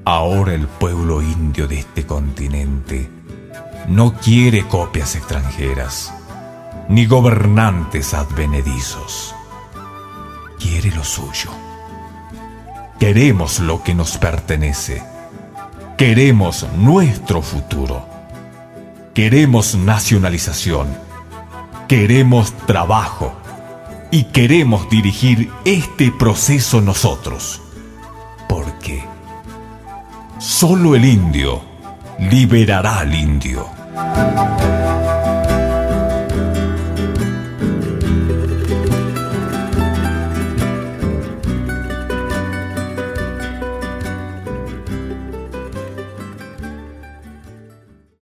Ahora el pueblo indio de este continente no quiere copias extranjeras, ni gobernantes advenedizos. Quiere lo suyo. Queremos lo que nos pertenece. Queremos nuestro futuro. Queremos nacionalización. Queremos trabajo. Y queremos dirigir este proceso nosotros. Porque solo el indio liberará al indio.